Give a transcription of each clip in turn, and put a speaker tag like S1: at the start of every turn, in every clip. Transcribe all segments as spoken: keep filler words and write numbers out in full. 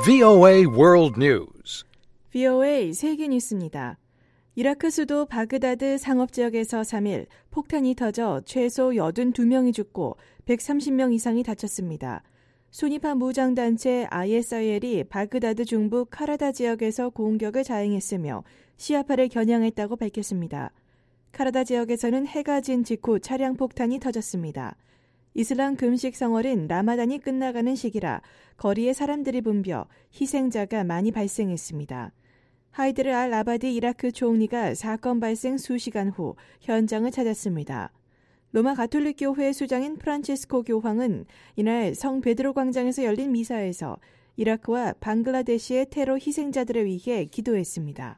S1: 브이오에이 World News.
S2: 브이오에이 세계 뉴스입니다. 이라크 수도 바그다드 상업지역에서 삼 일 폭탄이 터져 최소 팔십이 명이 죽고 백삼십 명 이상이 다쳤습니다. 순위파 무장단체 아이에스아이엘이 바그다드 중부 카라다 지역에서 공격을 자행했으며 시아파를 겨냥했다고 밝혔습니다. 카라다 지역에서는 해가 진 직후 차량 폭탄이 터졌습니다. 이슬람 금식 성월인 라마단이 끝나가는 시기라 거리에 사람들이 붐벼 희생자가 많이 발생했습니다. 하이드르 알 아바디 이라크 총리가 사건 발생 수시간 후 현장을 찾았습니다. 로마 가톨릭 교회 수장인 프란치스코 교황은 이날 성 베드로 광장에서 열린 미사에서 이라크와 방글라데시의 테러 희생자들을 위해 기도했습니다.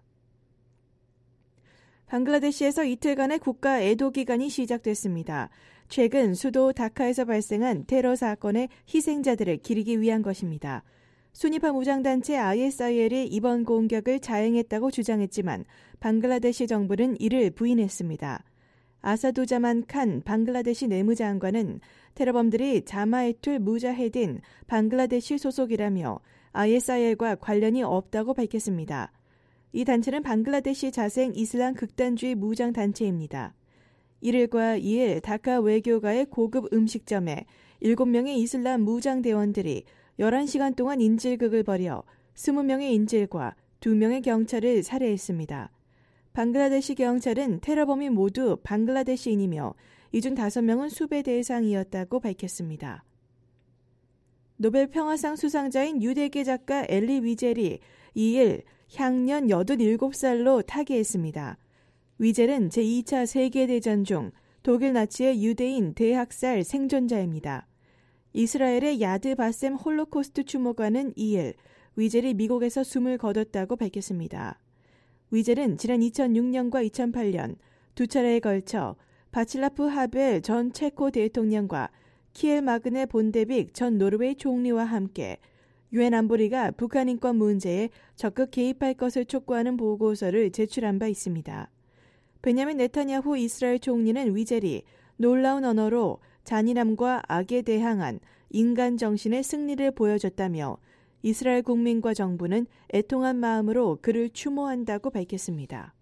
S2: 방글라데시에서 이틀간의 국가 애도 기간이 시작됐습니다. 최근 수도 다카에서 발생한 테러 사건의 희생자들을 기리기 위한 것입니다. 순위파 무장단체 아이에스아이엘이 이번 공격을 자행했다고 주장했지만 방글라데시 정부는 이를 부인했습니다. 아사두자만 칸 방글라데시 내무장관은 테러범들이 자마에툴 무자헤딘 방글라데시 소속이라며 아이에스아이엘과 관련이 없다고 밝혔습니다. 이 단체는 방글라데시 자생 이슬람 극단주의 무장단체입니다. 일 일과 이 일 다카 외교가의 고급 음식점에 일곱 명의 이슬람 무장대원들이 열한 시간 동안 인질극을 벌여 이십 명의 인질과 두 명의 경찰을 살해했습니다. 방글라데시 경찰은 테러범이 모두 방글라데시인이며 이 중 다섯 명은 수배 대상이었다고 밝혔습니다. 노벨 평화상 수상자인 유대계 작가 엘리 위젤이 이 일 향년 여든일곱 살로 타계했습니다. 위젤은 제이 차 세계대전 중 독일 나치의 유대인 대학살 생존자입니다. 이스라엘의 야드 바셈 홀로코스트 추모관은 이 일 위젤이 미국에서 숨을 거뒀다고 밝혔습니다. 위젤은 지난 이천육 년과 이천팔 년 두 차례에 걸쳐 바칠라프 하벨 전 체코 대통령과 키엘 마그네 본데빅 전 노르웨이 총리와 함께 유엔 안보리가 북한 인권 문제에 적극 개입할 것을 촉구하는 보고서를 제출한 바 있습니다. 베냐민 네타냐후 이스라엘 총리는 위젤이 놀라운 언어로 잔인함과 악에 대항한 인간 정신의 승리를 보여줬다며 이스라엘 국민과 정부는 애통한 마음으로 그를 추모한다고 밝혔습니다.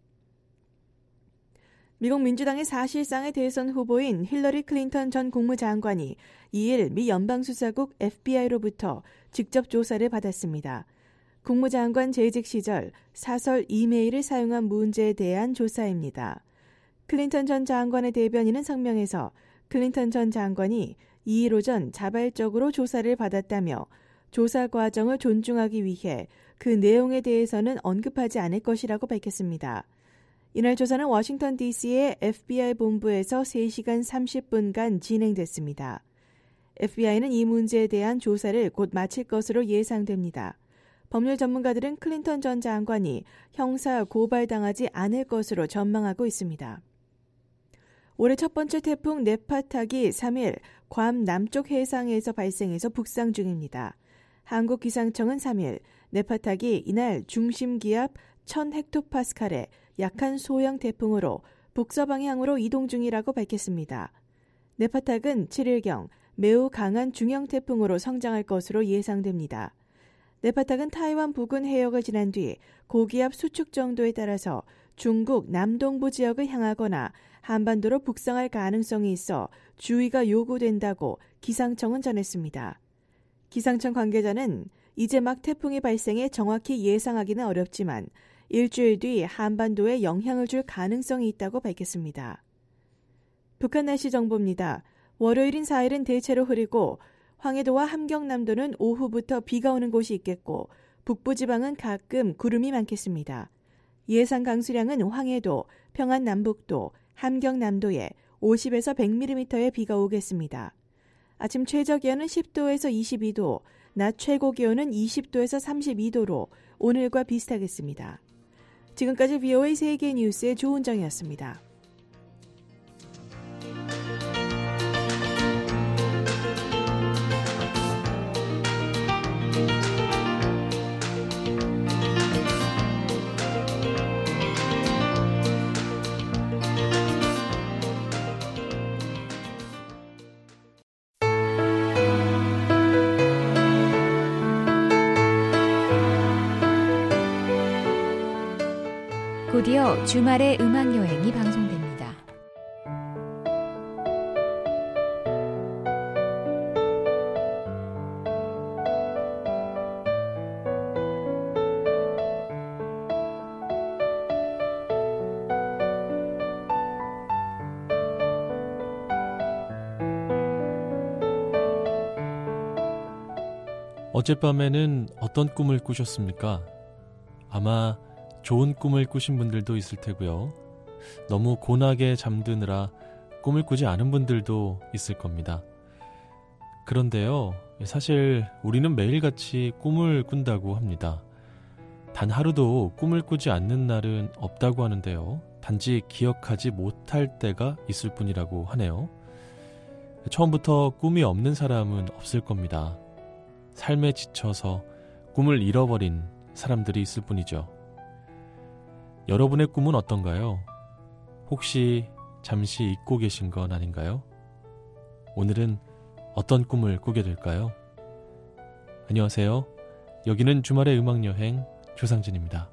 S2: 미국 민주당의 사실상의 대선 후보인 힐러리 클린턴 전 국무장관이 이 일 미 연방수사국 에프비아이로부터 직접 조사를 받았습니다. 국무장관 재직 시절 사설 이메일을 사용한 문제에 대한 조사입니다. 클린턴 전 장관의 대변인은 성명에서 클린턴 전 장관이 이 일 오전 자발적으로 조사를 받았다며 조사 과정을 존중하기 위해 그 내용에 대해서는 언급하지 않을 것이라고 밝혔습니다. 이날 조사는 워싱턴 디씨의 에프비아이 본부에서 세 시간 삼십 분간 진행됐습니다. 에프비아이는 이 문제에 대한 조사를 곧 마칠 것으로 예상됩니다. 법률 전문가들은 클린턴 전 장관이 형사 고발당하지 않을 것으로 전망하고 있습니다. 올해 첫 번째 태풍 네파탁이 삼 일 괌 남쪽 해상에서 발생해서 북상 중입니다. 한국기상청은 삼 일 네파탁이 이날 중심 기압 천 헥토파스칼의 약한 소형 태풍으로 북서방향으로 이동 중이라고 밝혔습니다. 네파탁은 칠 일경 매우 강한 중형 태풍으로 성장할 것으로 예상됩니다. 네파탁은 타이완 부근 해역을 지난 뒤 고기압 수축 정도에 따라서 중국 남동부 지역을 향하거나 한반도로 북상할 가능성이 있어 주의가 요구된다고 기상청은 전했습니다. 기상청 관계자는 이제 막 태풍이 발생해 정확히 예상하기는 어렵지만 일주일 뒤 한반도에 영향을 줄 가능성이 있다고 밝혔습니다. 북한 날씨 정보입니다. 월요일인 사 일은 대체로 흐리고 황해도와 함경남도는 오후부터 비가 오는 곳이 있겠고 북부지방은 가끔 구름이 많겠습니다. 예상 강수량은 황해도, 평안남북도, 함경남도에 오십에서 백 밀리미터의 비가 오겠습니다. 아침 최저기온은 십 도에서 이십이 도, 낮 최고기온은 이십 도에서 삼십이 도로 오늘과 비슷하겠습니다. 지금까지 브이오에이 세계 뉴스의 조은정이었습니다.
S3: 오디오 주말의 음악여행이 방송됩니다.
S4: 어젯밤에는 어떤 꿈을 꾸셨습니까? 아마 좋은 꿈을 꾸신 분들도 있을 테고요. 너무 고나게 잠드느라 꿈을 꾸지 않은 분들도 있을 겁니다. 그런데요, 사실 우리는 매일같이 꿈을 꾼다고 합니다. 단 하루도 꿈을 꾸지 않는 날은 없다고 하는데요. 단지 기억하지 못할 때가 있을 뿐이라고 하네요. 처음부터 꿈이 없는 사람은 없을 겁니다. 삶에 지쳐서 꿈을 잃어버린 사람들이 있을 뿐이죠. 여러분의 꿈은 어떤가요? 혹시 잠시 잊고 계신 건 아닌가요? 오늘은 어떤 꿈을 꾸게 될까요? 안녕하세요. 여기는 주말의 음악여행 조상진입니다.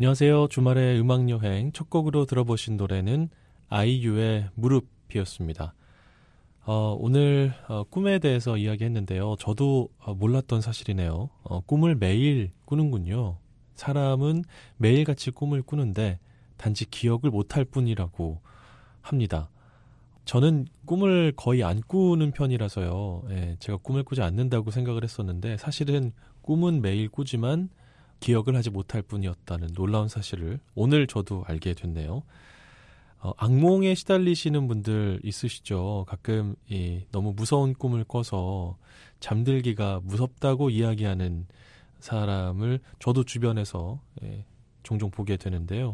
S4: 안녕하세요. 주말의 음악여행 첫 곡으로 들어보신 노래는 아이유의 무릎이었습니다. 어, 오늘 어, 꿈에 대해서 이야기했는데요. 저도 어, 몰랐던 사실이네요. 어, 꿈을 매일 꾸는군요. 사람은 매일같이 꿈을 꾸는데 단지 기억을 못할 뿐이라고 합니다. 저는 꿈을 거의 안 꾸는 편이라서요. 예, 제가 꿈을 꾸지 않는다고 생각을 했었는데 사실은 꿈은 매일 꾸지만 기억을 하지 못할 뿐이었다는 놀라운 사실을 오늘 저도 알게 됐네요. 어, 악몽에 시달리시는 분들 있으시죠? 가끔 이, 너무 무서운 꿈을 꿔서 잠들기가 무섭다고 이야기하는 사람을 저도 주변에서 예, 종종 보게 되는데요.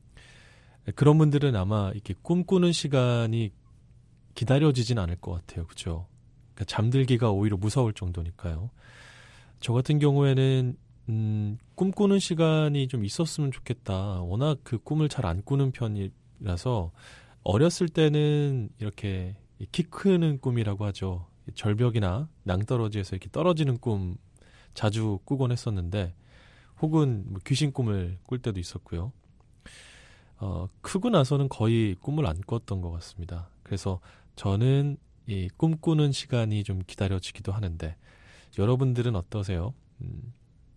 S4: 그런 분들은 아마 이렇게 꿈꾸는 시간이 기다려지진 않을 것 같아요. 그죠? 그러니까 잠들기가 오히려 무서울 정도니까요. 저 같은 경우에는 음, 꿈꾸는 시간이 좀 있었으면 좋겠다. 워낙 그 꿈을 잘 안 꾸는 편이라서 어렸을 때는 이렇게 키 크는 꿈이라고 하죠. 절벽이나 낭떠러지에서 이렇게 떨어지는 꿈 자주 꾸곤 했었는데 혹은 뭐 귀신 꿈을 꿀 때도 있었고요. 어, 크고 나서는 거의 꿈을 안 꿨던 것 같습니다. 그래서 저는 이 꿈꾸는 시간이 좀 기다려지기도 하는데 여러분들은 어떠세요? 음,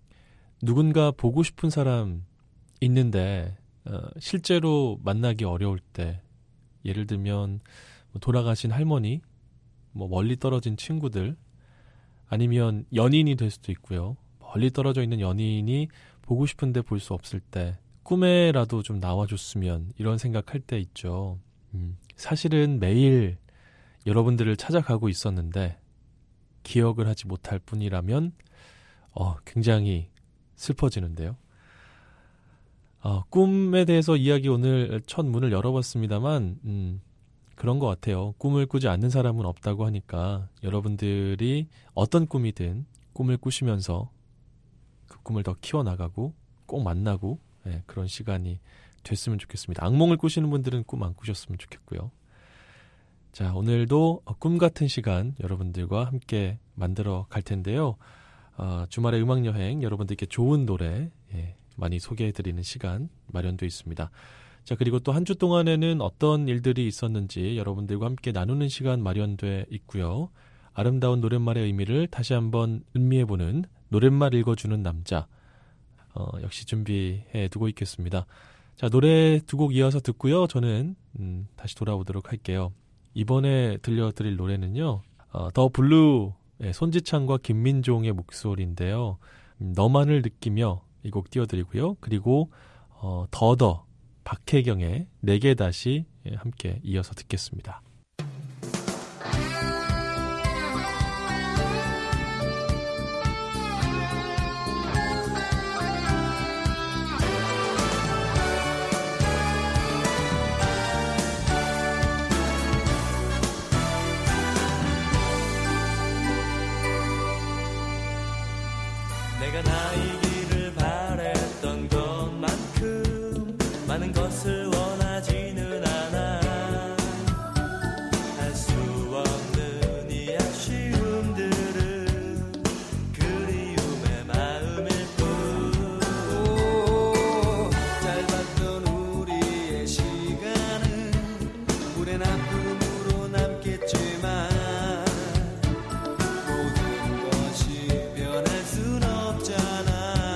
S4: 누군가 보고 싶은 사람 있는데 어, 실제로 만나기 어려울 때 예를 들면 뭐 돌아가신 할머니, 뭐 멀리 떨어진 친구들 아니면 연인이 될 수도 있고요. 멀리 떨어져 있는 연인이 보고 싶은데 볼 수 없을 때 꿈에라도 좀 나와줬으면 이런 생각할 때 있죠. 음, 사실은 매일 여러분들을 찾아가고 있었는데 기억을 하지 못할 뿐이라면 어, 굉장히 슬퍼지는데요. 어, 꿈에 대해서 이야기 오늘 첫 문을 열어봤습니다만 음, 그런 것 같아요. 꿈을 꾸지 않는 사람은 없다고 하니까 여러분들이 어떤 꿈이든 꿈을 꾸시면서 그 꿈을 더 키워나가고 꼭 만나고 네, 그런 시간이 됐으면 좋겠습니다. 악몽을 꾸시는 분들은 꿈 안 꾸셨으면 좋겠고요. 자, 오늘도 꿈 같은 시간 여러분들과 함께 만들어 갈 텐데요. 어, 주말의 음악여행 여러분들께 좋은 노래 예, 많이 소개해드리는 시간 마련되어 있습니다. 자, 그리고 또 한 주 동안에는 어떤 일들이 있었는지 여러분들과 함께 나누는 시간 마련되어 있고요. 아름다운 노랫말의 의미를 다시 한번 음미해보는 노랫말 읽어주는 남자 어, 역시 준비해 두고 있겠습니다. 자, 노래 두 곡 이어서 듣고요. 저는 음, 다시 돌아오도록 할게요. 이번에 들려드릴 노래는요. 어, 더 블루 네, 손지창과 김민종의 목소리인데요. 음, 너만을 느끼며 이 곡 띄워드리고요. 그리고 어, 더더 박혜경의 내게 다시 예, 함께 이어서 듣겠습니다.
S5: 내가 나이기를 바랬던 것만큼 많은 것을 원하지는 않아. 할 수 없는 이 아쉬움들은 그리움의 마음일 뿐. 짧았던 우리의 시간은 오랜 아픔으로 남겠지만 모든 것이 변할 순 없잖아.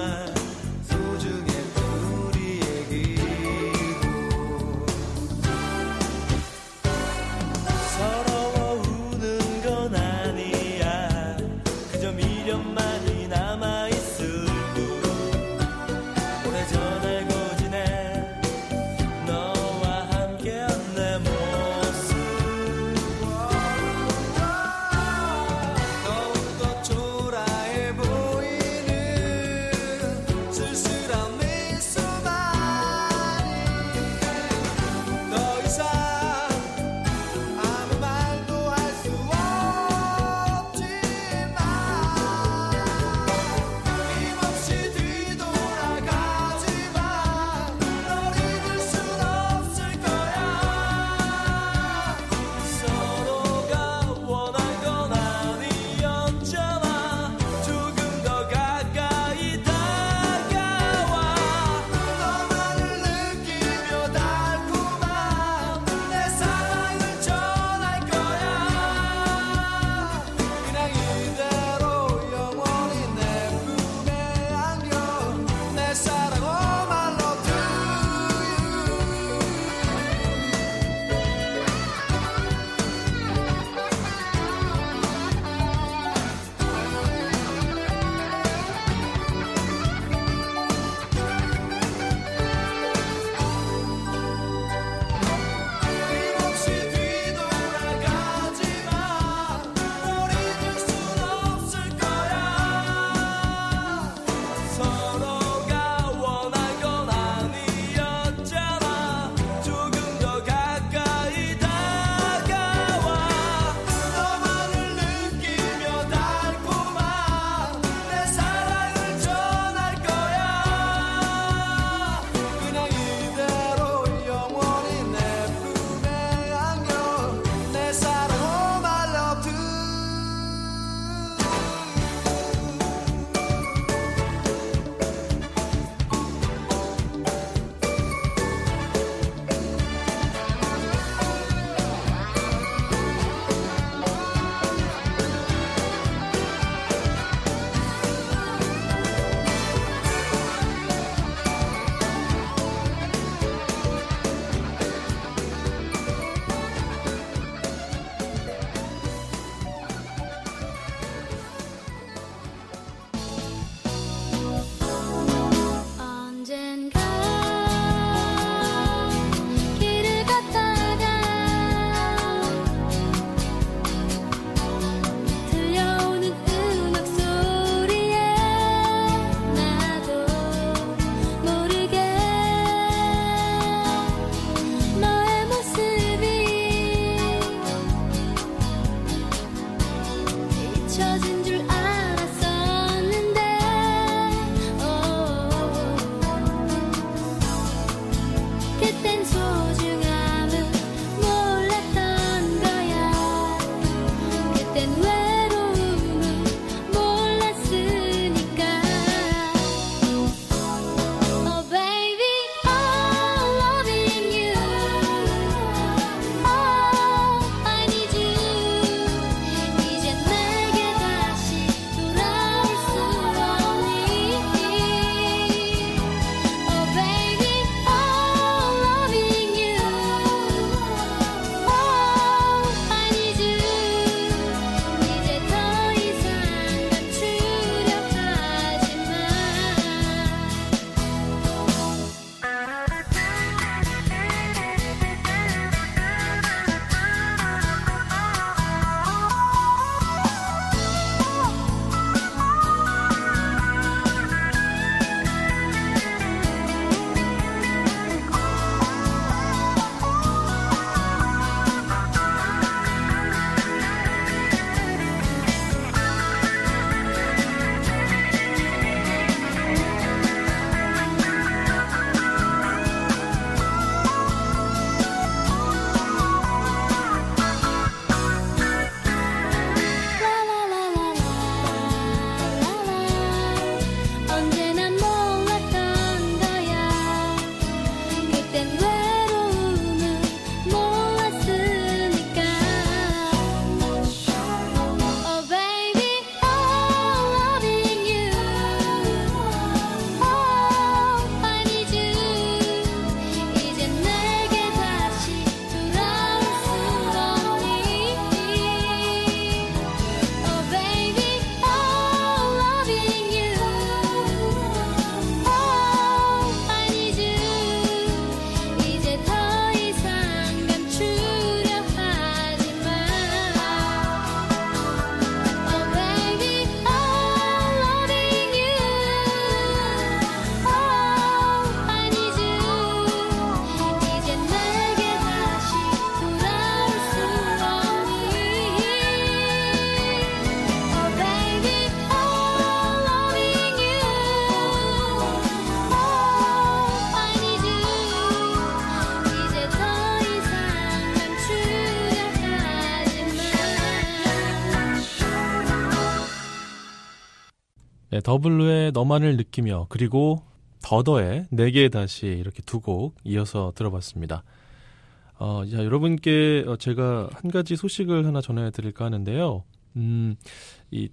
S4: 네, 더블루의 너만을 느끼며 그리고 더더의 내게 다시 이렇게 두 곡 이어서 들어봤습니다. 어, 자, 여러분께 제가 한 가지 소식을 하나 전해드릴까 하는데요. 음, 이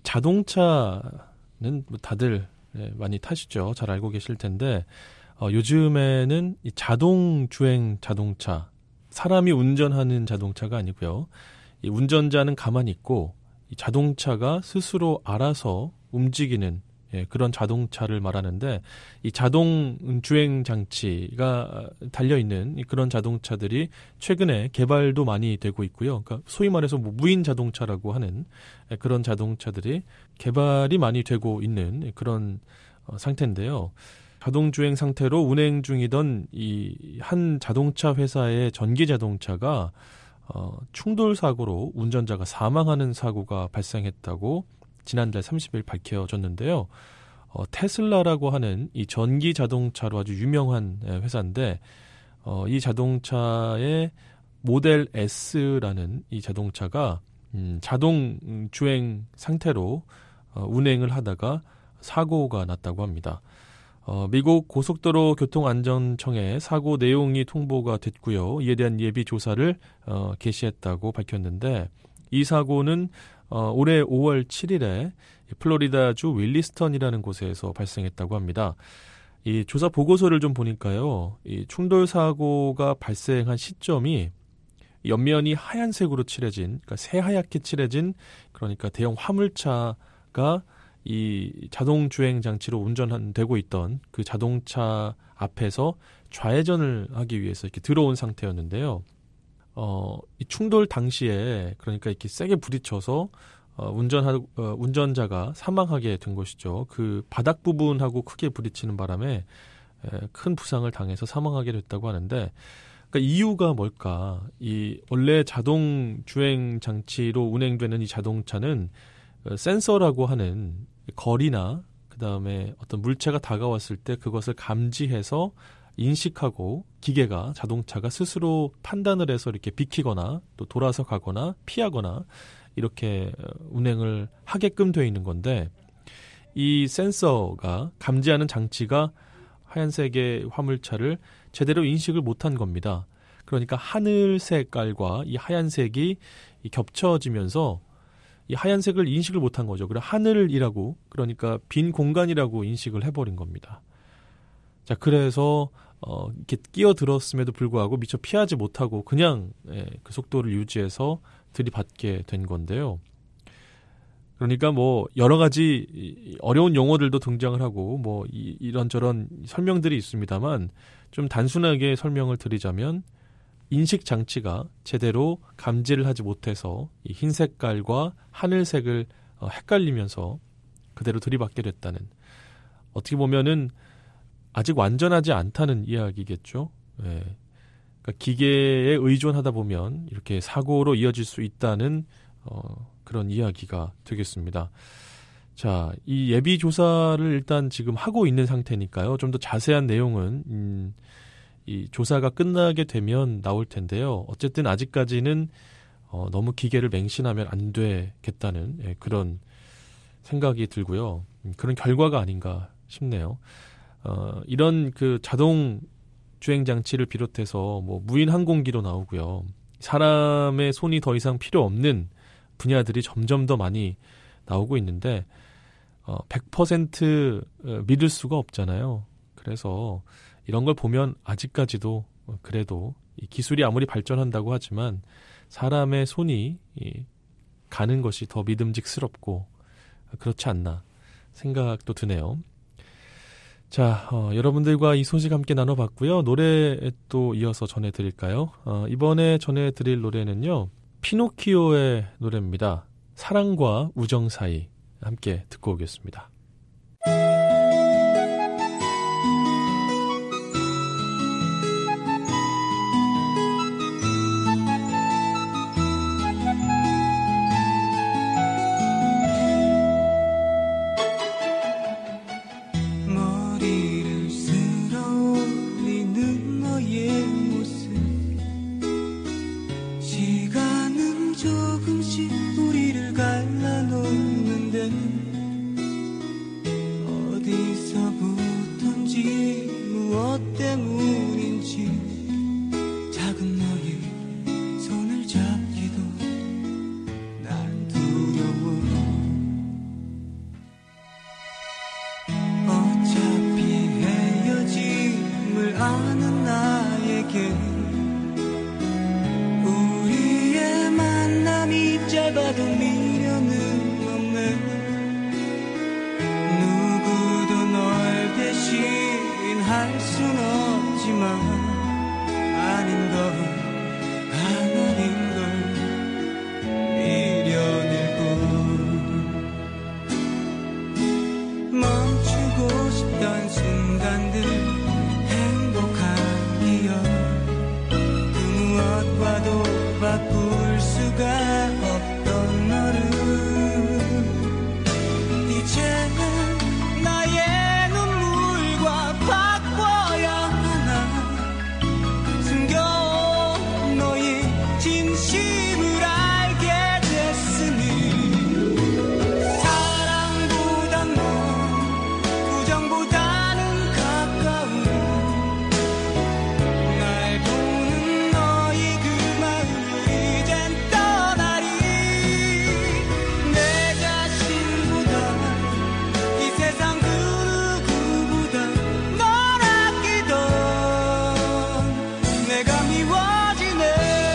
S4: 자동차는 다들 네, 많이 타시죠. 잘 알고 계실 텐데 어, 요즘에는 이 자동 주행 자동차, 사람이 운전하는 자동차가 아니고요. 이 운전자는 가만히 있고 이 자동차가 스스로 알아서 움직이는 예, 그런 자동차를 말하는데 이 자동 주행 장치가 달려있는 그런 자동차들이 최근에 개발도 많이 되고 있고요. 그러니까 소위 말해서 뭐 무인 자동차라고 하는 그런 자동차들이 개발이 많이 되고 있는 그런 어, 상태인데요. 자동 주행 상태로 운행 중이던 이 한 자동차 회사의 전기 자동차가 어, 충돌 사고로 운전자가 사망하는 사고가 발생했다고 지난달 삼십 일 밝혀졌는데요. 어, 테슬라라고 하는 이 전기 자동차로 아주 유명한 회사인데 어, 이 자동차의 모델 S라는 이 자동차가 음, 자동 주행 상태로 어, 운행을 하다가 사고가 났다고 합니다. 어, 미국 고속도로 교통안전청에 사고 내용이 통보가 됐고요. 이에 대한 예비 조사를 어, 개시했다고 밝혔는데 이 사고는 어, 올해 오월 칠일에 플로리다주 윌리스턴이라는 곳에서 발생했다고 합니다. 이 조사 보고서를 좀 보니까요, 이 충돌 사고가 발생한 시점이 옆면이 하얀색으로 칠해진, 그러니까 새하얗게 칠해진, 그러니까 대형 화물차가 이 자동 주행 장치로 운전되고 있던 그 자동차 앞에서 좌회전을 하기 위해서 이렇게 들어온 상태였는데요. 어, 이 충돌 당시에 그러니까 이렇게 세게 부딪혀서 어, 운전하, 어, 운전자가 사망하게 된 것이죠. 그 바닥 부분하고 크게 부딪히는 바람에 에, 큰 부상을 당해서 사망하게 됐다고 하는데, 그러니까 이유가 뭘까? 이 원래 자동 주행 장치로 운행되는 이 자동차는 어, 센서라고 하는 거리나 그 다음에 어떤 물체가 다가왔을 때 그것을 감지해서 인식하고 기계가 자동차가 스스로 판단을 해서 이렇게 비키거나 또 돌아서 가거나 피하거나 이렇게 운행을 하게끔 되어 있는 건데, 이 센서가 감지하는 장치가 하얀색의 화물차를 제대로 인식을 못한 겁니다. 그러니까 하늘 색깔과 이 하얀색이 겹쳐지면서 이 하얀색을 인식을 못한 거죠. 그래서 하늘이라고, 그러니까 빈 공간이라고 인식을 해버린 겁니다. 자, 그래서 어, 이렇게 끼어들었음에도 불구하고 미처 피하지 못하고 그냥 예, 그 속도를 유지해서 들이받게 된 건데요. 그러니까 뭐 여러 가지 어려운 용어들도 등장을 하고 뭐 이, 이런저런 설명들이 있습니다만 좀 단순하게 설명을 드리자면 인식 장치가 제대로 감지를 하지 못해서 이 흰 색깔과 하늘색을 어, 헷갈리면서 그대로 들이받게 됐다는, 어떻게 보면은 아직 완전하지 않다는 이야기겠죠. 예. 그러니까 기계에 의존하다 보면 이렇게 사고로 이어질 수 있다는 어, 그런 이야기가 되겠습니다. 자, 이 예비 조사를 일단 지금 하고 있는 상태니까요. 좀 더 자세한 내용은 음, 이 조사가 끝나게 되면 나올 텐데요. 어쨌든 아직까지는 어, 너무 기계를 맹신하면 안 되겠다는 예, 그런 생각이 들고요. 음, 그런 결과가 아닌가 싶네요. 어, 이런 그 자동 주행 장치를 비롯해서 뭐 무인 항공기도 나오고요. 사람의 손이 더 이상 필요 없는 분야들이 점점 더 많이 나오고 있는데 어, 백 퍼센트 믿을 수가 없잖아요. 그래서 이런 걸 보면 아직까지도 그래도 이 기술이 아무리 발전한다고 하지만 사람의 손이 이, 가는 것이 더 믿음직스럽고 그렇지 않나 생각도 드네요. 자, 어, 여러분들과 이 소식 함께 나눠봤고요. 노래 또 이어서 전해드릴까요? 어, 이번에 전해드릴 노래는요, 피노키오의 노래입니다. 사랑과 우정 사이, 함께 듣고 오겠습니다.
S5: 조금씩 우리를 갈라놓는데
S6: 알 순 없지만 아닌 걸 하나인 걸 미련일 뿐 멈추고 싶던 순간들 행복한 기억 그 무엇과도 바꿀 수가 없던 너를 이제는 나의 눈물과 바꿔야 하나 숨겨온 너의 진심을 알게 됐으니 사랑보단 먼 우정보다는 가까운 날 보는 너의 그 마음을 이젠 떠나리 내 자신보다 이 세상 그 누구보다 널 아끼던 내가 미워지네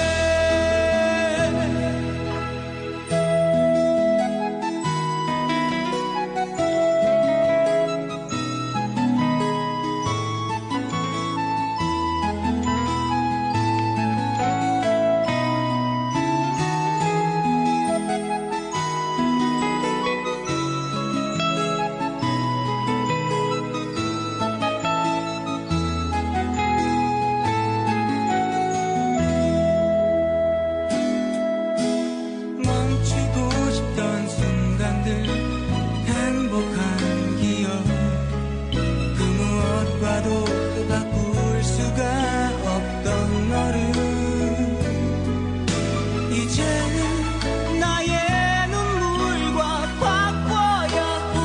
S6: 멈추고 싶던 순간들 행복한 기억 그 무엇과도 바꿀 수가 없던 너를 이제는 나의 눈물과 바꿔야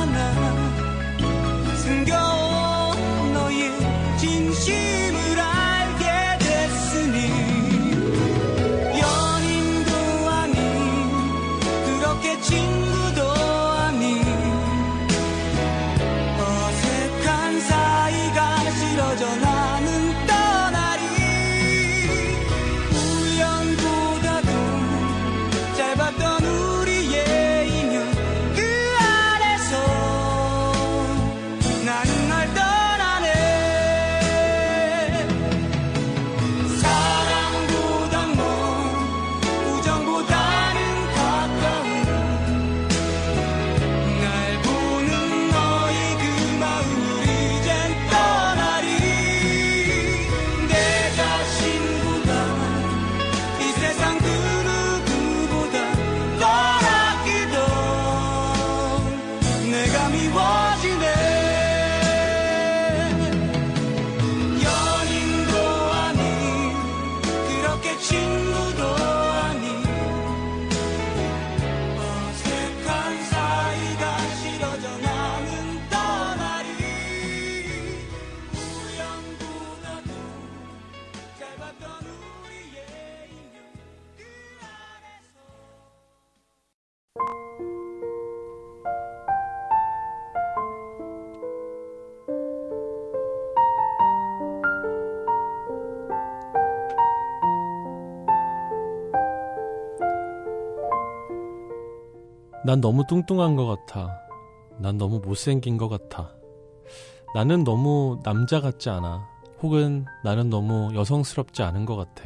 S6: 하나 숨겨온 너의 진심을 알게 됐으니 연인도 아닌 그렇게 친구도 아닌 어색한 사이가 싫어져 나는 떠나리 우연보다도 짧았던 우리의 인연 그 안에서 나는 널 떠나네 사랑보단 먼 우정보다는 가까운 날 보는 너의 그 마음을 이젠 떠나리 내 자신보다 이 세상 그 누구보다 널 아끼던 내가 미워지네 연인도 아닌 그렇게 친구도 아닌 어색한 사이가 싫어져 나는 떠나리 우연보다도 짧았던 우리의 인연 그 안에서
S4: 난 너무 뚱뚱한 것 같아. 난 너무 못생긴 것 같아. 나는 너무 남자 같지 않아. 혹은 나는 너무 여성스럽지 않은 것 같아.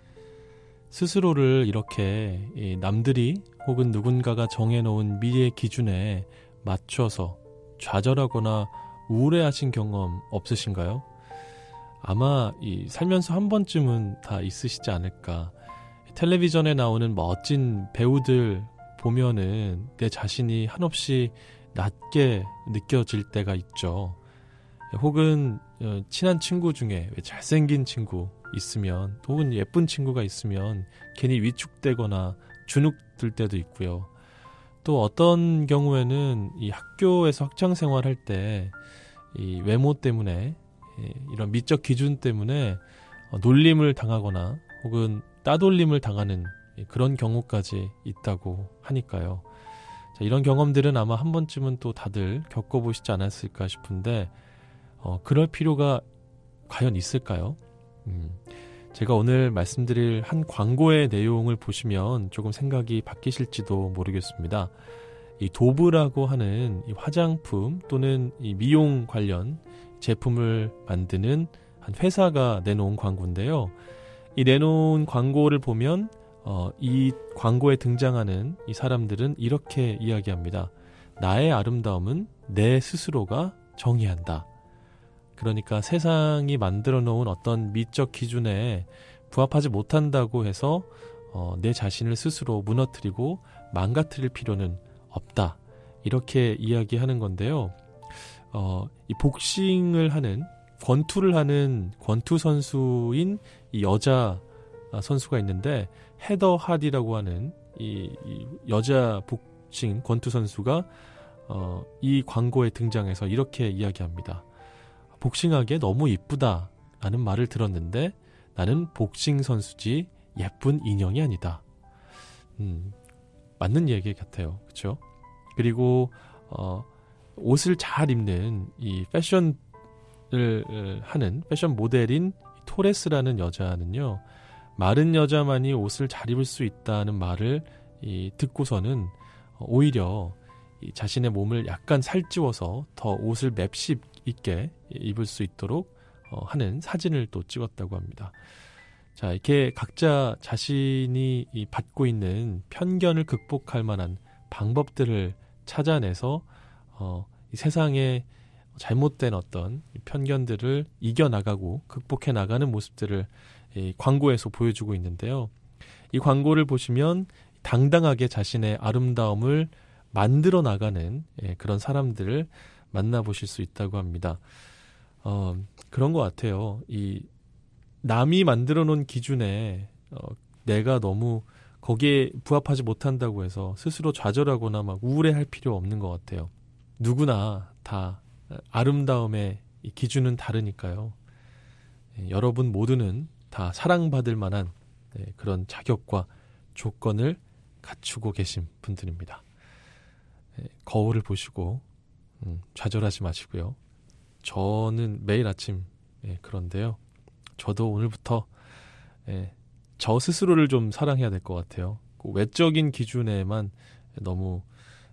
S4: 스스로를 이렇게 이 남들이 혹은 누군가가 정해놓은 미래의 기준에 맞춰서 좌절하거나 우울해하신 경험 없으신가요? 아마 이 살면서 한 번쯤은 다 있으시지 않을까. 텔레비전에 나오는 멋진 배우들 보면은 내 자신이 한없이 낮게 느껴질 때가 있죠. 혹은 친한 친구 중에 잘생긴 친구 있으면, 혹은 예쁜 친구가 있으면 괜히 위축되거나 주눅들 때도 있고요. 또 어떤 경우에는 이 학교에서 학창 생활할 때 이 외모 때문에, 이런 미적 기준 때문에 놀림을 당하거나 혹은 따돌림을 당하는 그런 경우까지 있다고 하니까요. 자, 이런 경험들은 아마 한 번쯤은 또 다들 겪어보시지 않았을까 싶은데, 어, 그럴 필요가 과연 있을까요? 음, 제가 오늘 말씀드릴 한 광고의 내용을 보시면 조금 생각이 바뀌실지도 모르겠습니다. 이 도브라고 하는 이 화장품 또는 이 미용 관련 제품을 만드는 한 회사가 내놓은 광고인데요. 이 내놓은 광고를 보면 어, 이 광고에 등장하는 이 사람들은 이렇게 이야기합니다. 나의 아름다움은 내 스스로가 정의한다. 그러니까 세상이 만들어 놓은 어떤 미적 기준에 부합하지 못한다고 해서 어, 내 자신을 스스로 무너뜨리고 망가뜨릴 필요는 없다. 이렇게 이야기하는 건데요. 어, 이 복싱을 하는, 권투를 하는 권투 선수인 이 여자 선수가 있는데, 헤더 하디라고 하는 이, 이 여자 복싱 권투 선수가 어, 이 광고에 등장해서 이렇게 이야기합니다. 복싱하기에 너무 이쁘다 라는 말을 들었는데 나는 복싱 선수지 예쁜 인형이 아니다. 음, 맞는 얘기 같아요. 그렇죠? 그리고 어, 옷을 잘 입는 이 패션을 하는 패션 모델인 토레스라는 여자는요, 마른 여자만이 옷을 잘 입을 수 있다는 말을 이, 듣고서는 오히려 이 자신의 몸을 약간 살찌워서 더 옷을 맵시 있게 입을 수 있도록 어, 하는 사진을 또 찍었다고 합니다. 자, 이렇게 각자 자신이 이 받고 있는 편견을 극복할 만한 방법들을 찾아내서 어, 이 세상에 잘못된 어떤 편견들을 이겨나가고 극복해 나가는 모습들을 이 광고에서 보여주고 있는데요. 이 광고를 보시면 당당하게 자신의 아름다움을 만들어 나가는 예, 그런 사람들을 만나보실 수 있다고 합니다. 어, 그런 것 같아요. 이 남이 만들어 놓은 기준에 어, 내가 너무 거기에 부합하지 못한다고 해서 스스로 좌절하거나 막 우울해할 필요 없는 것 같아요. 누구나 다 아름다움의 이 기준은 다르니까요. 예, 여러분 모두는 다 사랑받을 만한 예, 그런 자격과 조건을 갖추고 계신 분들입니다. 예, 거울을 보시고 음, 좌절하지 마시고요. 저는 매일 아침 예, 그런데요. 저도 오늘부터 예, 저 스스로를 좀 사랑해야 될 것 같아요. 그 외적인 기준에만 너무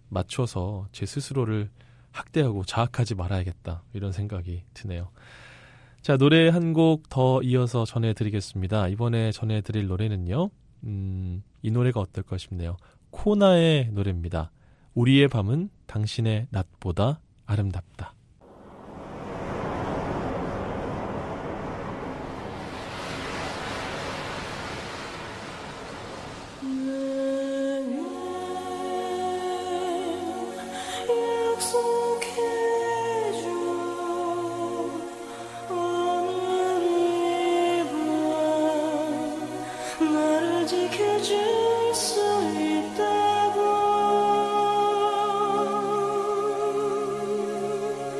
S4: 맞춰서 제 스스로를 학대하고 자학하지 말아야겠다, 이런 생각이 드네요. 자, 노래 한 곡 더 이어서 전해드리겠습니다. 이번에 전해드릴 노래는요, 음, 이 노래가 어떨까 싶네요. 코나의 노래입니다. 우리의 밤은 당신의 낮보다 아름답다.
S7: 지켜줄 수 있다고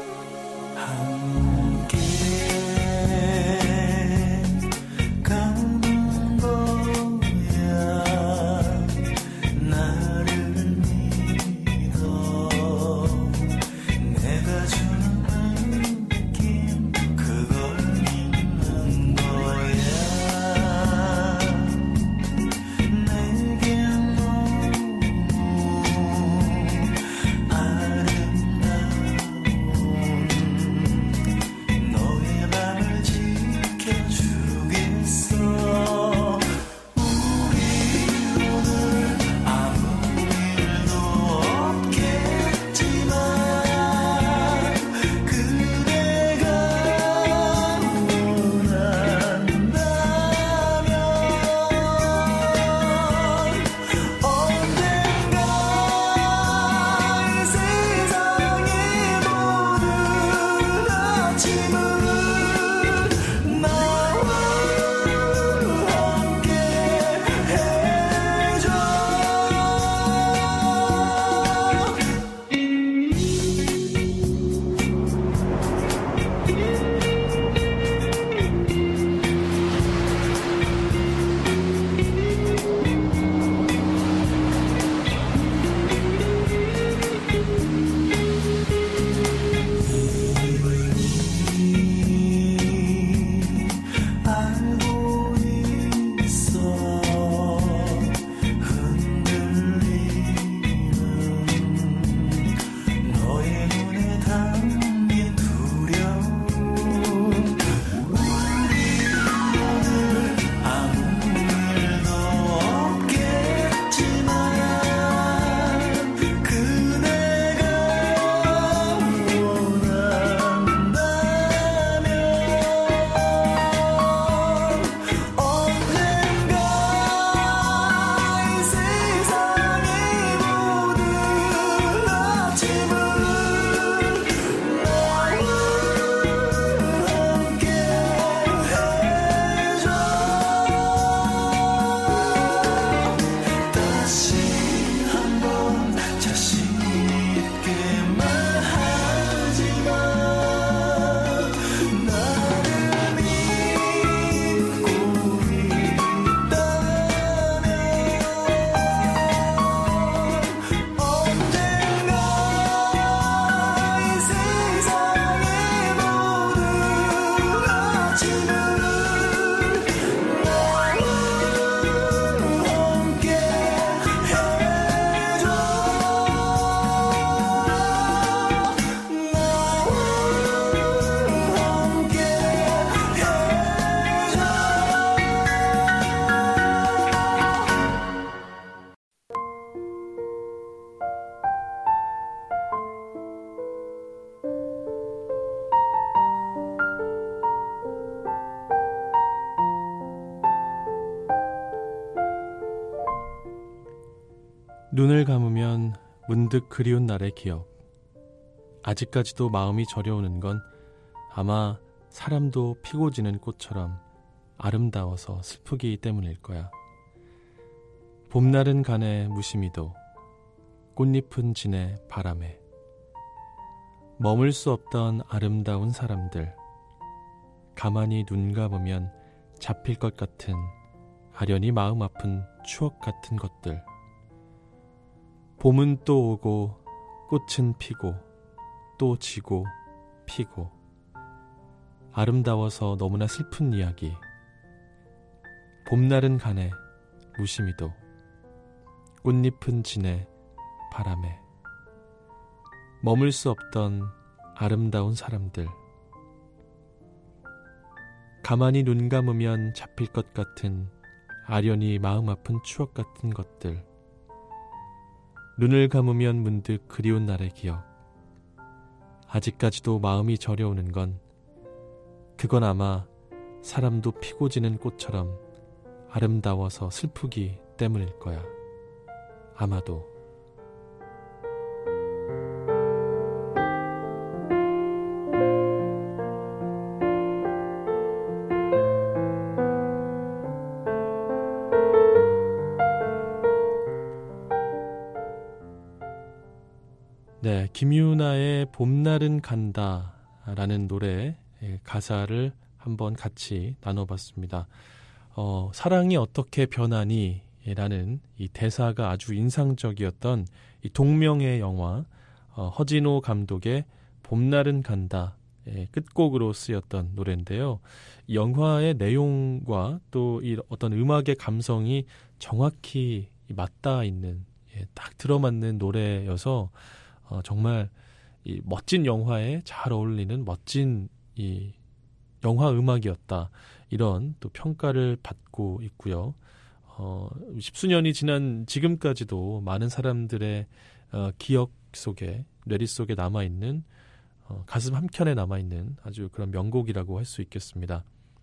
S4: 눈을 감으면 문득 그리운 날의 기억. 아직까지도 마음이 저려오는 건 아마 사람도 피고 지는 꽃처럼 아름다워서 슬프기 때문일 거야. 봄날은 가네 무심히도 꽃잎은 지네 바람에. 머물 수 없던 아름다운 사람들. 가만히 눈 감으면 잡힐 것 같은 아련히 마음 아픈 추억 같은 것들. 봄은 또 오고 꽃은 피고 또 지고 피고. 아름다워서 너무나 슬픈 이야기. 봄날은 가네 무심히도 꽃잎은 지네 바람에. 머물 수 없던 아름다운 사람들. 가만히 눈 감으면 잡힐 것 같은 아련히 마음 아픈 추억 같은 것들. 눈을 감으면 문득 그리운 날의 기억. 아직까지도 마음이 저려오는 건 그건 아마 사람도 피고 지는 꽃처럼 아름다워서 슬프기 때문일 거야. 아마도. 네, 김유나의 봄날은 간다 라는 노래 가사를 한번 같이 나눠봤습니다. 어, 사랑이 어떻게 변하니 라는 이 대사가 아주 인상적이었던 이 동명의 영화 어, 허진호 감독의 봄날은 간다 끝곡으로 쓰였던 노래인데요. 이 영화의 내용과 또 이 어떤 음악의 감성이 정확히 맞닿아 있는 예, 딱 들어맞는 노래여서 어, 정말 이 멋진 영화에 잘 어울리는 멋진 이 영화 음악이었다. 이런 또 평가를 받고 있고요. 어, 십수년이 지난 지금까지도 많은 사람들의 어, 기억 속에, 뇌리 속에 남아있는 어, 가슴 한켠에 남아있는 아주 그런 명곡이라고 할 수 있겠습니다.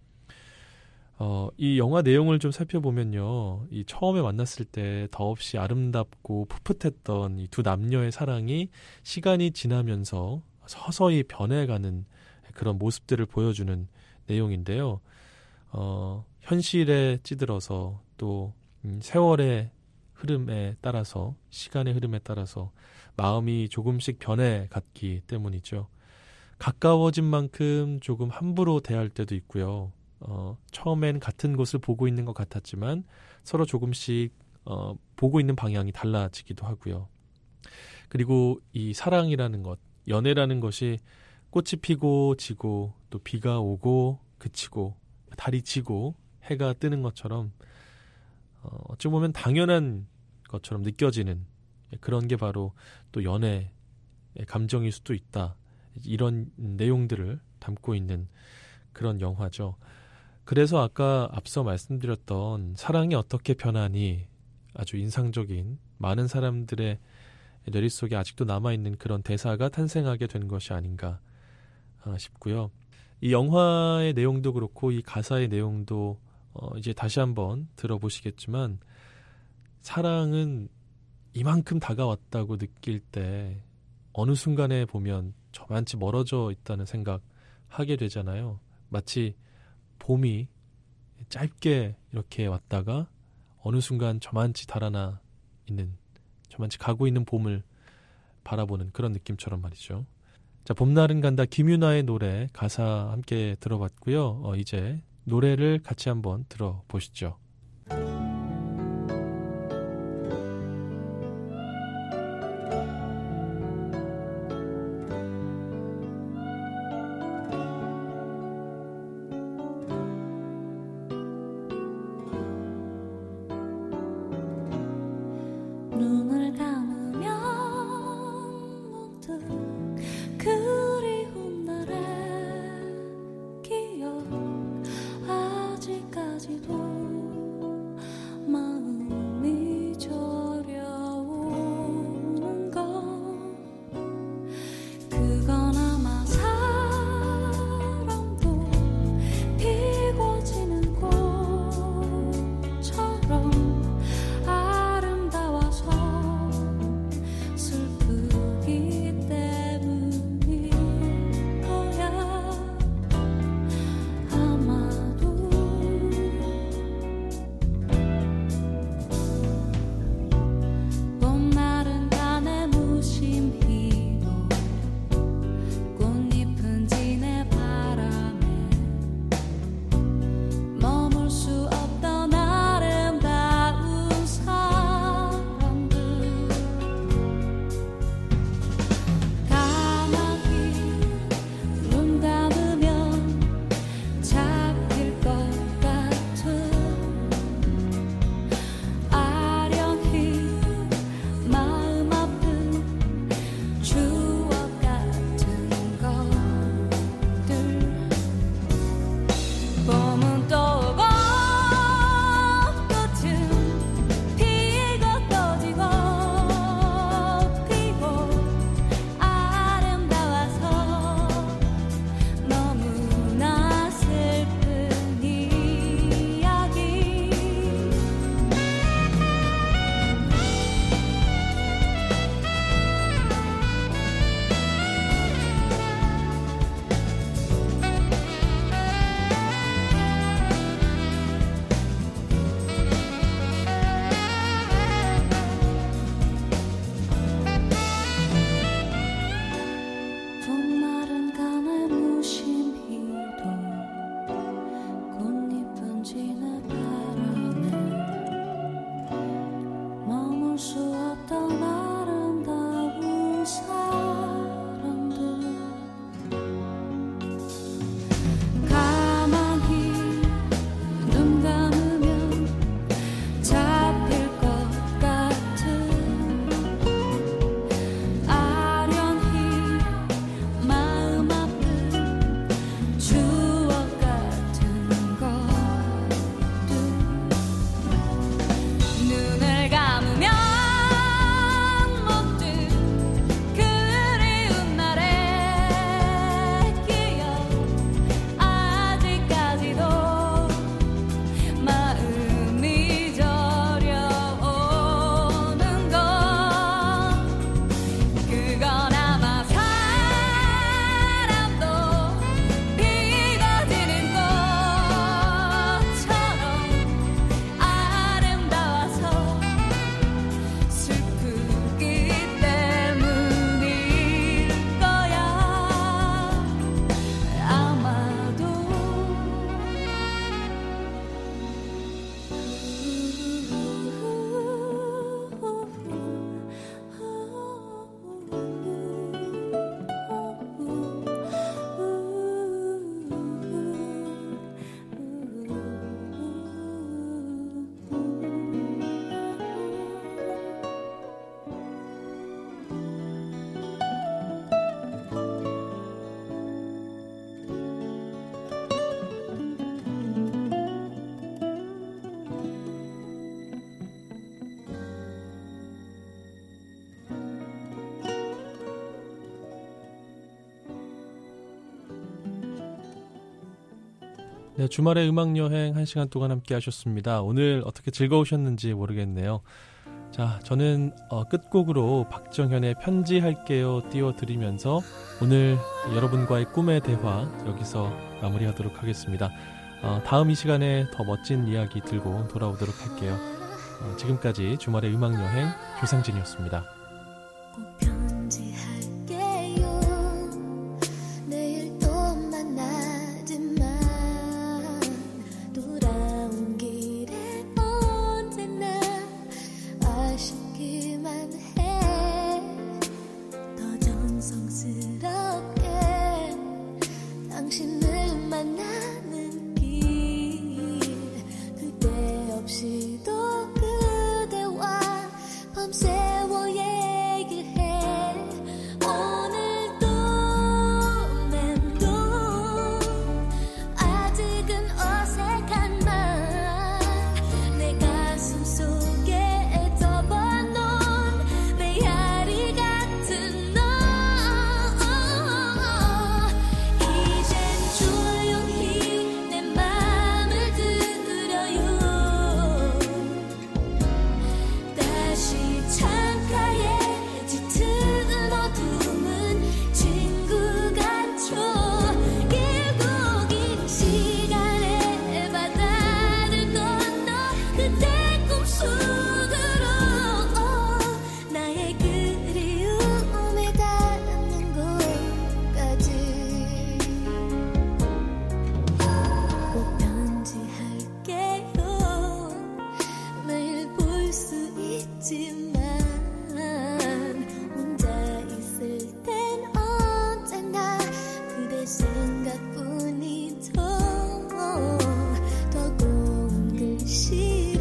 S4: 어, 이 영화 내용을 좀 살펴보면요. 이 처음에 만났을 때 더없이 아름답고 풋풋했던 이 두 남녀의 사랑이 시간이 지나면서 서서히 변해가는 그런 모습들을 보여주는 내용인데요. 어, 현실에 찌들어서 또 음, 세월의 흐름에 따라서 시간의 흐름에 따라서 마음이 조금씩 변해갔기 때문이죠. 가까워진 만큼 조금 함부로 대할 때도 있고요. 어, 처음엔 같은 곳을 보고 있는 것 같았지만 서로 조금씩 어, 보고 있는 방향이 달라지기도 하고요. 그리고 이 사랑이라는 것, 연애라는 것이 꽃이 피고 지고 또 비가 오고 그치고 달이 지고 해가 뜨는 것처럼 어, 어찌 보면 당연한 것처럼 느껴지는 그런 게 바로 또 연애의 감정일 수도 있다. 이런 내용들을 담고 있는 그런 영화죠. 그래서 아까 앞서 말씀드렸던 사랑이 어떻게 변하니 아주 인상적인 많은 사람들의 뇌리 속에 아직도 남아있는 그런 대사가 탄생하게 된 것이 아닌가 싶고요. 이 영화의 내용도 그렇고 이 가사의 내용도 어 이제 다시 한번 들어보시겠지만 사랑은 이만큼 다가왔다고 느낄 때 어느 순간에 보면 저만치 멀어져 있다는 생각하게 되잖아요. 마치 봄이 짧게 이렇게 왔다가 어느 순간 저만치 달아나 있는, 저만치 가고 있는 봄을 바라보는 그런 느낌처럼 말이죠. 자, 봄날은 간다 김유나의 노래 가사 함께 들어봤고요. 어, 이제 노래를 같이 한번 들어보시죠. 네, 주말의 음악여행 한 시간 동안 함께 하셨습니다. 오늘 어떻게 즐거우셨는지 모르겠네요. 자, 저는 어, 끝곡으로 박정현의 편지할게요 띄워드리면서 오늘 여러분과의 꿈의 대화 여기서 마무리하도록 하겠습니다. 어, 다음 이 시간에 더 멋진 이야기 들고 돌아오도록 할게요. 어, 지금까지 주말의 음악여행 조상진이었습니다.
S7: 꼭 편지할게요. 내일 또 만나지만 돌아온 길에 언제나 아쉽기만 해. 더 정성스럽게 당신을 만나는 길 그대 없이도 그대와 밤새워 얘기해. 오늘도 맴돈 아직은 어색한 말 내 가슴 속에 접어놓은 메아리 같은 너. 이젠 조용히 내 맘을 들어요. 다시 창가에 짙은 어둠은 친구 같죠. 길고 긴 시간의 바다를 건너 그대 꿈속으로 나의 그리움에 닿는 곳까지 꼭 편지할게요. 매일 볼 수 있지만 혼자 있을 땐 언제나 그대 생각뿐이죠. 더 고운 글씨로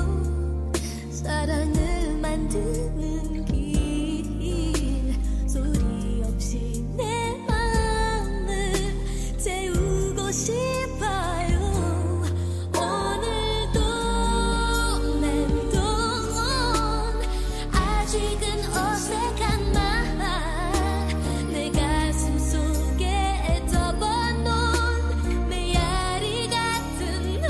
S7: 사랑을 만드는 길 소리 없이 내 마음을 채우고 싶어요. 오늘도 맴돈 아직은 어색한 말 내 가슴 속에 접어놓은 메아리 같은 너.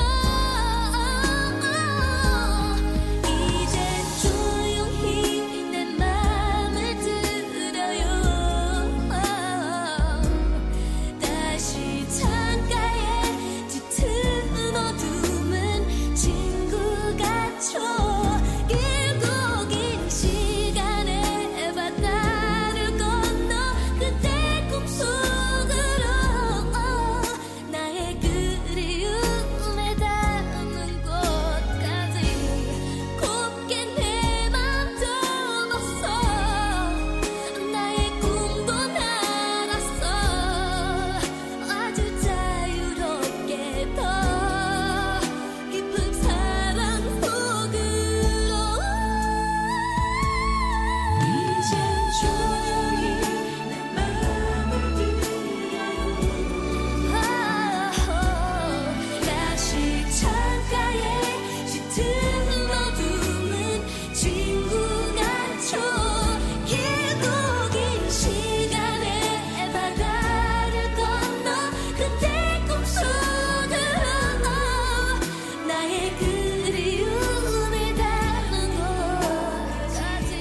S7: 이젠 조용히 내 맘을 들어요. 다시 창가에 짙은 어둠은 친구 같죠. 길고 긴 시간의 바다를 건너 그대 꿈속으로 나의 그리움에 닿는 곳까지 곱게 내 맘 접었어. 나의 꿈도 날았어. 아주 자유롭게 더 깊은 사랑 속으로. 이젠 조용히 내 맘을 들어요. 다시 창가에 짙은 어둠은 친구 같죠. 길고 긴 시간의 바다를 건너 그대 꿈속으로 나의 그리움에 닿는 곳까지.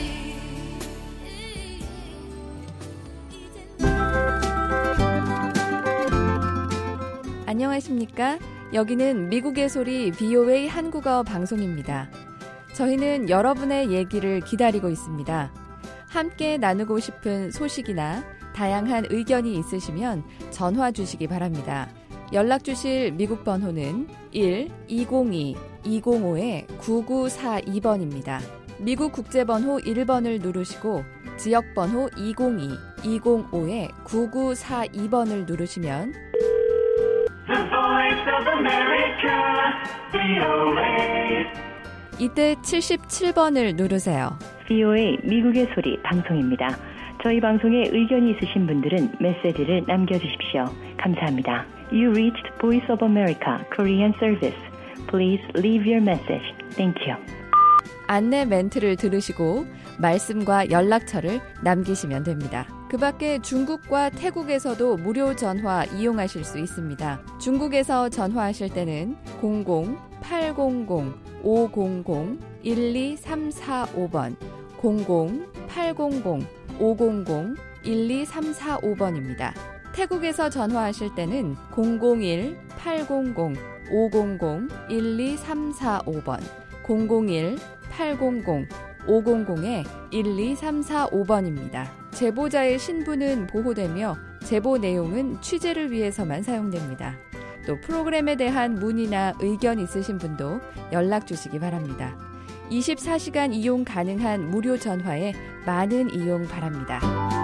S3: 안녕하십니까? 여기는 미국의 소리 브이오에이 한국어 방송입니다. 저희는 여러분의 얘기를 기다리고 있습니다. 함께 나누고 싶은 소식이나 다양한 의견이 있으시면 전화 주시기 바랍니다. 연락 주실 미국 번호는 일 이공이 이공오 구구사이 번입니다. 미국 국제번호 일 번을 누르시고 지역번호 이공이 이공오 구구사이 번을 누르시면
S6: The Voice of America, 브이오에이.
S3: 이때 칠십칠 번을 누르세요.
S8: 브이오에이 미국의 소리 방송입니다. 저희 방송에 의견이 있으신 분들은 메시지를 남겨주십시오. 감사합니다. You reached Voice of America Korean Service. Please leave your message. Thank you.
S3: 안내 멘트를 들으시고 말씀과 연락처를 남기시면 됩니다. 그 밖에 중국과 태국에서도 무료 전화 이용하실 수 있습니다. 중국에서 전화하실 때는 공공 팔공공 오공공 일이삼사오 번 공공 팔공공 오공공 일이삼사오 번입니다. 태국에서 전화하실 때는 공공일 팔공공 오공공 일이삼사오 번 공공일 팔공공 오공공 일이삼사오 번입니다. 제보자의 신분은 보호되며 제보 내용은 취재를 위해서만 사용됩니다. 또 프로그램에 대한 문의나 의견 있으신 분도 연락 주시기 바랍니다. 이십사 시간 이용 가능한 무료 전화에 많은 이용 바랍니다.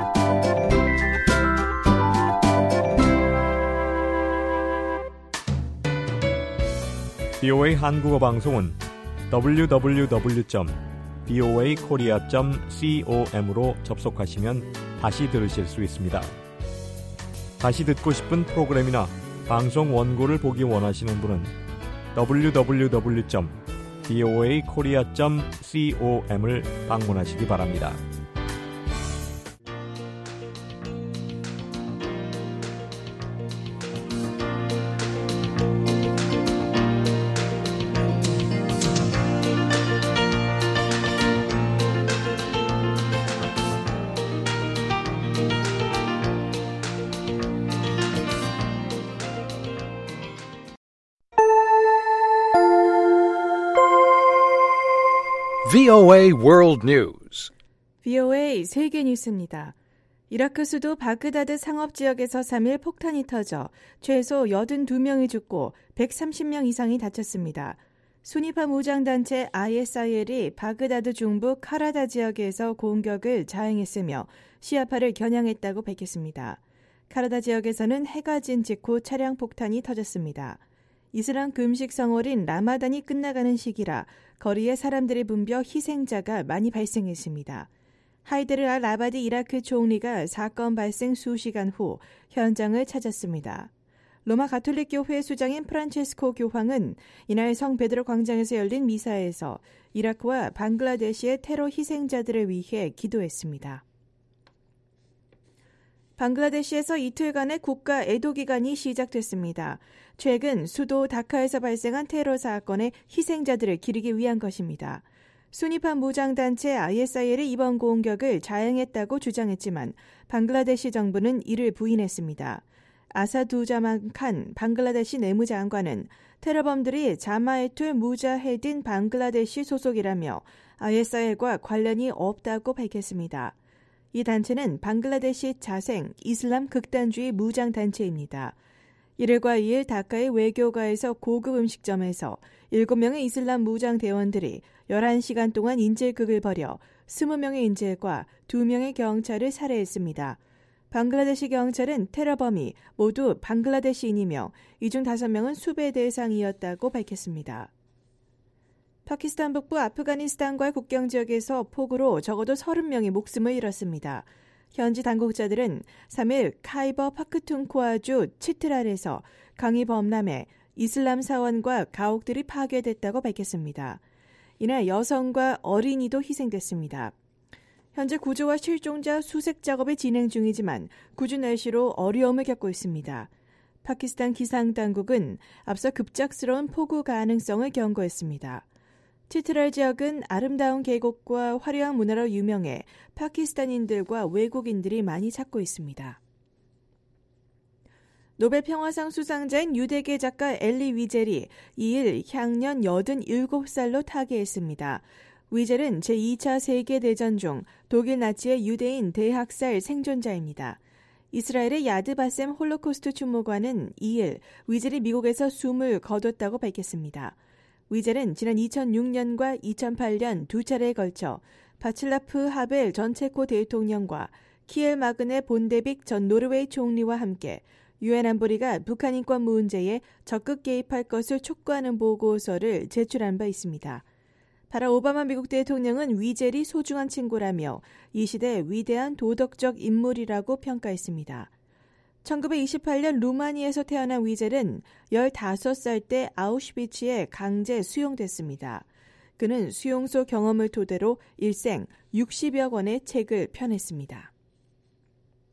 S9: 비오에이 한국어 방송은 더블유 더블유 더블유 점 비오에이 코리아 점 com으로 접속하시면 다시 들으실 수 있습니다. 다시 듣고 싶은 프로그램이나 방송 원고를 보기 원하시는 분은 더블유 더블유 더블유 점 비오에이 코리아 점 com을 방문하시기 바랍니다.
S1: 브이오에이 World News.
S2: 브이오에이 세계 뉴스입니다. 이라크 수도 바그다드 상업지역에서 삼 일 폭탄이 터져 최소 여든두 명이 죽고 백삼십 명 이상이 다쳤습니다. 순위파 무장단체 아이에스아이엘이 바그다드 중부 카라다 지역에서 공격을 자행했으며 시아파를 겨냥했다고 밝혔습니다. 카라다 지역에서는 해가 진 직후 차량 폭탄이 터졌습니다. 이슬람 금식 성월인 라마단이 끝나가는 시기라 거리에 사람들이 붐벼 희생자가 많이 발생했습니다. 하이데르 알 아바디 이라크 총리가 사건 발생 수시간 후 현장을 찾았습니다. 로마 가톨릭 교회 수장인 프란체스코 교황은 이날 성 베드로 광장에서 열린 미사에서 이라크와 방글라데시의 테러 희생자들을 위해 기도했습니다. 방글라데시에서 이틀간의 국가 애도 기간이 시작됐습니다. 최근 수도 다카에서 발생한 테러 사건의 희생자들을 기리기 위한 것입니다. 순위파 무장단체 아이에스아이엘이 이번 공격을 자행했다고 주장했지만 방글라데시 정부는 이를 부인했습니다. 아사두자만 칸 방글라데시 내무장관은 테러범들이 자마에툴 무자헤딘 방글라데시 소속이라며 아이에스아이엘과 관련이 없다고 밝혔습니다. 이 단체는 방글라데시 자생 이슬람 극단주의 무장단체입니다. 일일과 이일 다카의 외교가에서 고급 음식점에서 일곱 명의 이슬람 무장대원들이 열한 시간 동안 인질극을 벌여 이십 명의 인질과 두 명의 경찰을 살해했습니다. 방글라데시 경찰은 테러범이 모두 방글라데시인이며 이 중 다섯 명은 수배 대상이었다고 밝혔습니다. 파키스탄 북부 아프가니스탄과의 국경 지역에서 폭우로 적어도 서른 명이 목숨을 잃었습니다. 현지 당국자들은 삼 일 카이버 파크툰코아주 치트랄에서 강이 범람해 이슬람 사원과 가옥들이 파괴됐다고 밝혔습니다. 이날 여성과 어린이도 희생됐습니다. 현재 구조와 실종자 수색 작업이 진행 중이지만 궂은 날씨로 어려움을 겪고 있습니다. 파키스탄 기상당국은 앞서 급작스러운 폭우 가능성을 경고했습니다. 치트랄 지역은 아름다운 계곡과 화려한 문화로 유명해 파키스탄인들과 외국인들이 많이 찾고 있습니다. 노벨 평화상 수상자인 유대계 작가 엘리 위젤이 이일 향년 여든일곱 살로 타계했습니다. 위젤은 제이 차 세계대전 중 독일 나치의 유대인 대학살 생존자입니다. 이스라엘의 야드 바셈 홀로코스트 추모관은 이일 위젤이 미국에서 숨을 거뒀다고 밝혔습니다. 위젤은 지난 이천육 년과 이천팔 년 두 차례에 걸쳐 바칠라프 하벨 전 체코 대통령과 키엘 마그네 본데빅 전 노르웨이 총리와 함께 유엔 안보리가 북한 인권 문제에 적극 개입할 것을 촉구하는 보고서를 제출한 바 있습니다. 바락 오바마 미국 대통령은 위젤이 소중한 친구라며 이 시대 위대한 도덕적 인물이라고 평가했습니다. 천구백이십팔 년 루마니아에서 태어난 위젤은 열다섯 살 때 아우슈비츠에 강제 수용됐습니다. 그는 수용소 경험을 토대로 일생 육십여 권의 책을 펴냈습니다.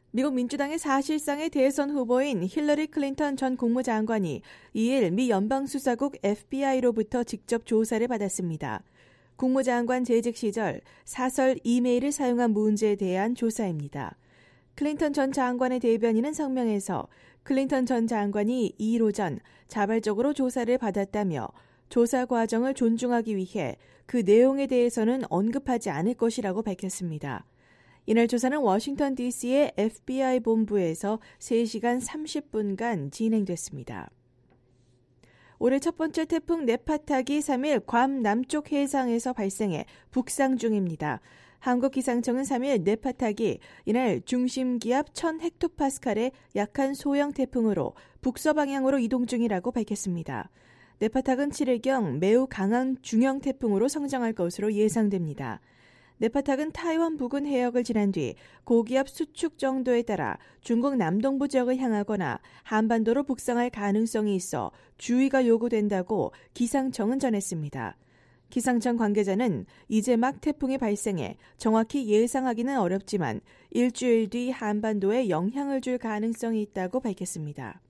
S2: 미국 민주당의 사실상의 대선 후보인 힐러리 클린턴 전 국무장관이 이일 미 연방수사국 에프비아이로부터 직접 조사를 받았습니다. 국무장관 재직 시절 사설 이메일을 사용한 문제에 대한 조사입니다. 클린턴 전 장관의 대변인은 성명에서 클린턴 전 장관이 이일 오전 자발적으로 조사를 받았다며 조사 과정을 존중하기 위해 그 내용에 대해서는 언급하지 않을 것이라고 밝혔습니다. 이날 조사는 워싱턴 디씨의 에프비아이 본부에서 세 시간 삼십 분간 진행됐습니다. 올해 첫 번째 태풍 네파탁이 삼일 괌 남쪽 해상에서 발생해 북상 중입니다. 한국기상청은 삼일 네파탁이 이날 중심 기압 천 헥토파스칼의 약한 소형 태풍으로 북서방향으로 이동 중이라고 밝혔습니다. 네파탁은 칠일경 매우 강한 중형 태풍으로 성장할 것으로 예상됩니다. 네파탁은 타이완 부근 해역을 지난 뒤 고기압 수축 정도에 따라 중국 남동부 지역을 향하거나 한반도로 북상할 가능성이 있어 주의가 요구된다고 기상청은 전했습니다. 기상청 관계자는 이제 막 태풍이 발생해 정확히 예상하기는 어렵지만 일주일 뒤 한반도에 영향을 줄 가능성이 있다고 밝혔습니다.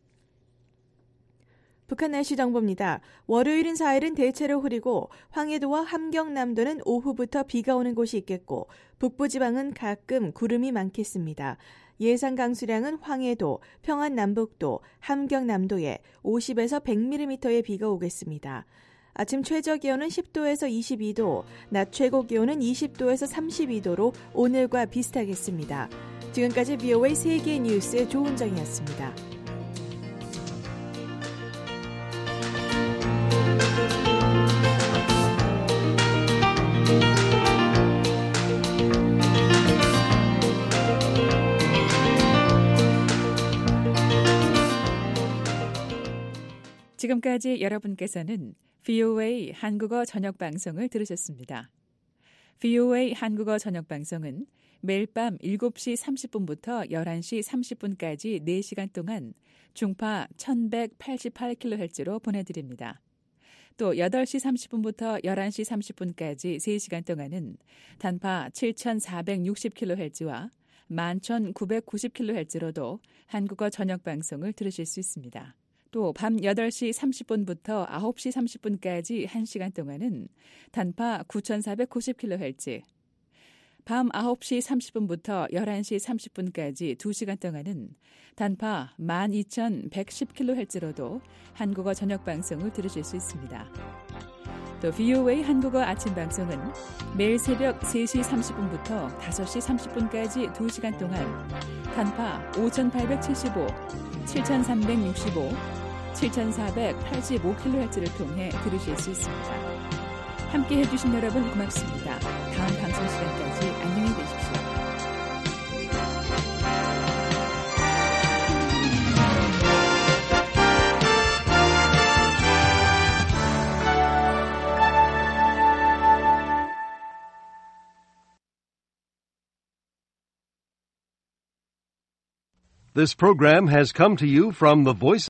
S2: 북한 날씨 정보입니다. 월요일인 사일은 대체로 흐리고 황해도와 함경남도는 오후부터 비가 오는 곳이 있겠고 북부지방은 가끔 구름이 많겠습니다. 예상 강수량은 황해도, 평안남북도, 함경남도에 오십에서 백 밀리미터의 비가 오겠습니다. 아침 최저 기온은 십 도에서 이십이 도, 낮 최고 기온은 이십 도에서 삼십이 도로 오늘과 비슷하겠습니다. 지금까지 브이오에이 세계 뉴스의 조은정이었습니다.
S10: 지금까지 여러분께서는 브이오에이 한국어 저녁 방송을 들으셨습니다. 브이오에이 한국어 저녁 방송은 매일 밤 일곱 시 삼십 분부터 열한 시 삼십 분까지 네 시간 동안 중파 천백팔십팔 킬로헤르츠로 보내드립니다. 또 여덟 시 삼십 분부터 열한 시 삼십 분까지 세 시간 동안은 단파 칠천사백육십 킬로헤르츠와 만 천구백구십 킬로헤르츠로도 한국어 저녁 방송을 들으실 수 있습니다. 또 밤 여덟 시 삼십 분부터 아홉 시 삼십 분까지 한 시간 동안은 단파 구천사백구십 킬로헤르츠, 밤 아홉 시 삼십 분부터 열한 시 삼십 분까지 두 시간 동안은 단파 만 이천백십 킬로헤르츠로도 한국어 저녁 방송을 들으실 수 있습니다. 또 브이오에이 한국어 아침 방송은 매일 새벽 세 시 삼십 분부터 다섯 시 삼십 분까지 두 시간 동안 단파 오천팔백칠십오, 칠천삼백육십오, 칠천사백팔십오 킬로헤르츠를 통해 들으실 수 있습니다. 함께해 주신 여러분 고맙습니다. 다음 방송 시간까지 안녕히 계십시오.
S1: This program has come to you from the Voice